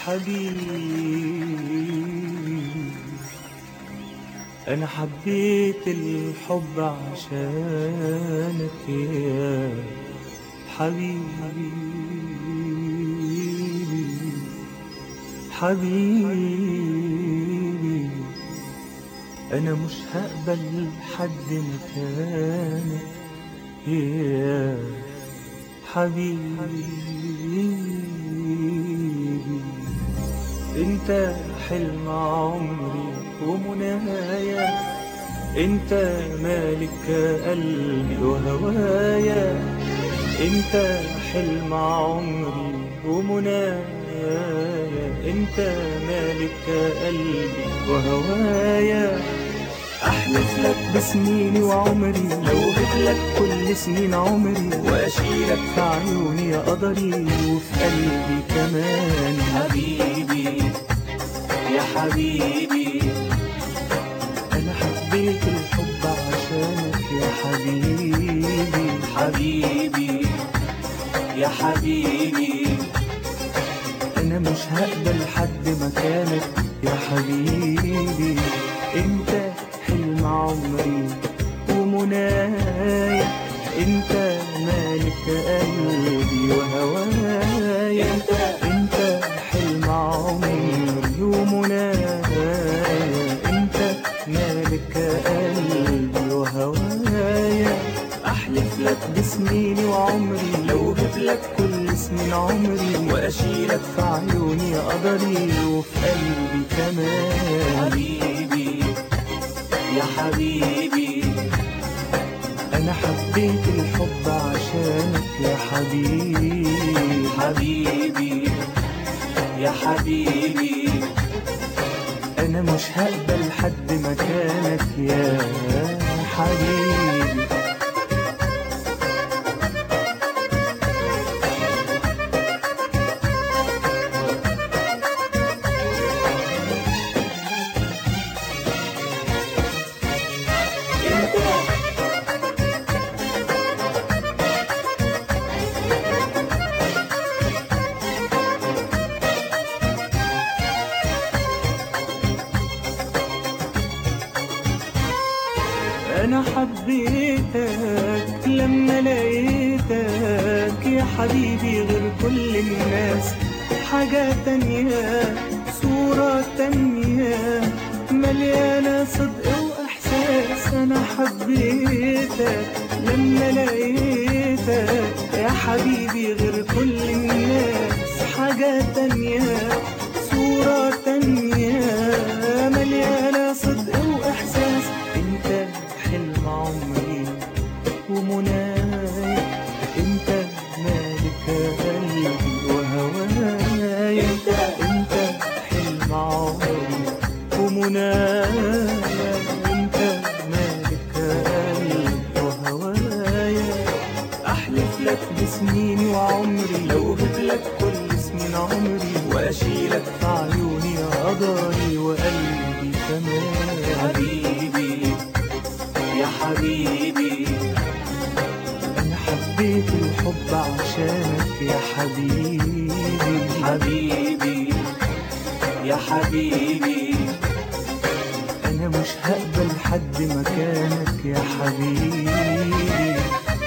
حبيبي أنا حبيت الحب عشانك يا حبيبي حبيبي أنا مش هقبل حد مكانك يا حبيبي انت حلم عمري ومنايا، انت مالك قلبي وهوايا، انت حلم عمري ومنايا، انت مالك قلبي وهوايا. احلف لك بسنيني وعمري لو جبلك كل سنين عمري، واشيلك في عيوني يا قدري وفي قلبي كمان. حبيبي يا حبيبي انا حبيت الحب عشانك يا حبيبي حبيبي يا حبيبي انا مش هقبل حد مكانك يا حبيبي. انت حلم عمري ومنايا، انت مالك قلبي وهوايا، انت حلم عمري ومنايا، انت مالك قلبي وهوايا. احلف لك بسنيني وعمري لو جبلك كل سنين عمري، واشيلك في عيوني يا قدري وفي قلبي كمان. حبيبي يا حبيبي أنا حبيت الحب عشانك يا حبيبي حبيبي يا حبيبي أنا مش هقبل حد مكانك يا حبيبي. أنا حبيتك لما لقيتك يا حبيبي غير كل الناس، حاجة تانية صورة تانية مليانة صدق وإحساس. أنا حبيتك لما لقيتك يا حبيبي غير كل الناس، حاجة تانية صورة تانية مليانة صدق وإحساس. انت حلم عمري ومنايا، انت مالك قلبي وهوايا، انت حلم عمري ومنايا، انت مالك قلبي وهوايا. احلف لك بسنيني وعمري لو جبلك كل سنين عمري، واشيلك في عيوني يا قدري وقلبي كمان. حبيبي يا حبيبي أنا حبيت الحب عشانك يا حبيبي حبيبي يا حبيبي أنا مش هقبل حد مكانك يا حبيبي.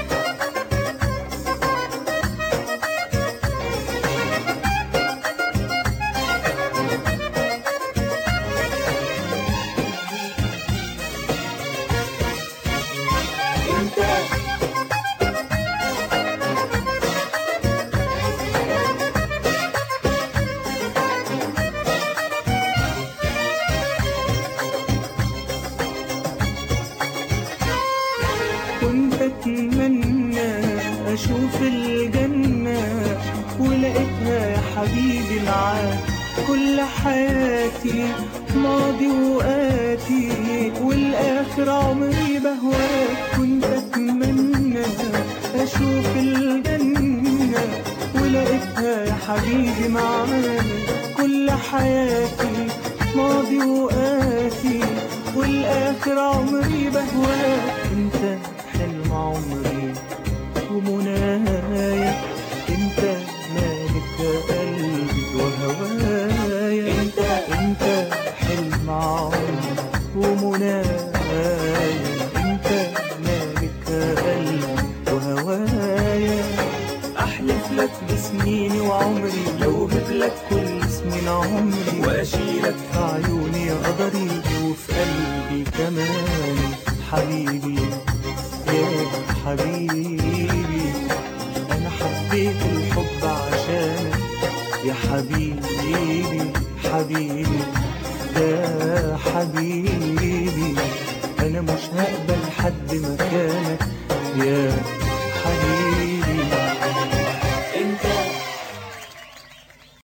كنت أتمنى أشوف الجنة ولقيتها يا حبيبي معاك، كل حياتي ماضي وآتي والآخر عمري بهواك. كنت أتمنى أشوف الجنة ولقيتها يا حبيبي معاك، كل حياتي ماضي وآتي والآخر عمري بهواك. انت حلم عمري ومنايا، انت مالك قلبي وهوايا، سنيني وعمري، لو هبلك كل سنين عمري واشيلك في عيوني يا قدري وفي قلبي كمان حبيبي يا حبيبي. انا حبيت الحب عشانك يا حبيبي حبيبي يا حبيبي. انا مش هقبل حد مكانك يا حبيبي.